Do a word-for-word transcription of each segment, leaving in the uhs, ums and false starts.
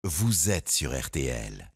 Vous êtes sur R T L.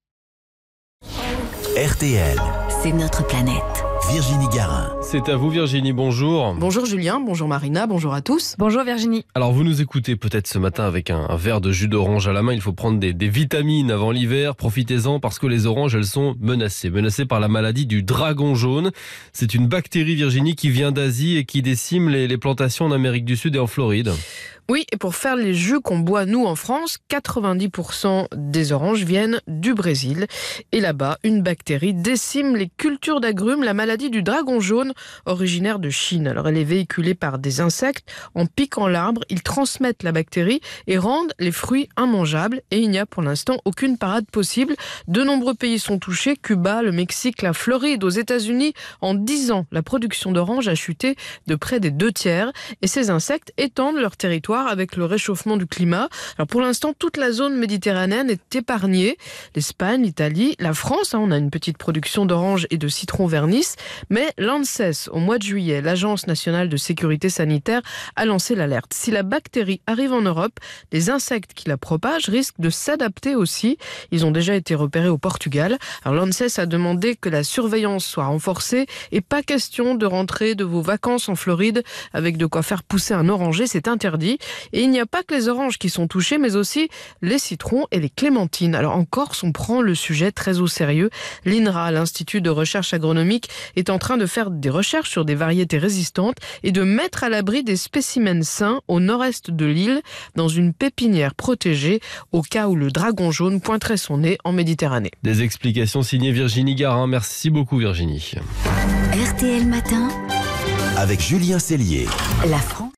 R T L, c'est notre planète. Virginie Garin. C'est à vous Virginie, bonjour. Bonjour Julien, bonjour Marina, bonjour à tous. Bonjour Virginie. Alors vous nous écoutez peut-être ce matin avec un, un verre de jus d'orange à la main. Il faut prendre des, des vitamines avant l'hiver. Profitez-en parce que les oranges, elles sont menacées. Menacées par la maladie du dragon jaune. C'est une bactérie, Virginie, qui vient d'Asie et qui décime les, les plantations en Amérique du Sud et en Floride. Oui, et pour faire les jus qu'on boit nous en France, quatre-vingt-dix pour cent des oranges viennent du Brésil. Et là-bas, une bactérie décime les cultures d'agrumes, la maladie du dragon jaune, originaire de Chine. Alors elle est véhiculée par des insectes. En piquant l'arbre, ils transmettent la bactérie et rendent les fruits immangeables. Et il n'y a pour l'instant aucune parade possible. De nombreux pays sont touchés, Cuba, le Mexique, la Floride. Aux États-Unis, en dix ans, la production d'oranges a chuté de près des deux tiers. Et ces insectes étendent leur territoire avec le réchauffement du climat. Alors pour l'instant, toute la zone méditerranéenne est épargnée. L'Espagne, l'Italie, la France, hein, on a une petite production d'oranges et de citrons vernis. Mais l'ANSES, au mois de juillet, l'Agence nationale de sécurité sanitaire, a lancé l'alerte. Si la bactérie arrive en Europe, les insectes qui la propagent risquent de s'adapter aussi. Ils ont déjà été repérés au Portugal. Alors l'ANSES a demandé que la surveillance soit renforcée et pas question de rentrer de vos vacances en Floride avec de quoi faire pousser un oranger, c'est interdit. Et il n'y a pas que les oranges qui sont touchées, mais aussi les citrons et les clémentines. Alors en Corse, on prend le sujet très au sérieux. L'INRA, l'Institut de recherche agronomique, est en train de faire des recherches sur des variétés résistantes et de mettre à l'abri des spécimens sains au nord-est de l'île, dans une pépinière protégée, au cas où le dragon jaune pointerait son nez en Méditerranée. Des explications signées Virginie Garin. Merci beaucoup Virginie. R T L Matin, Avec Julien Cellier. la France.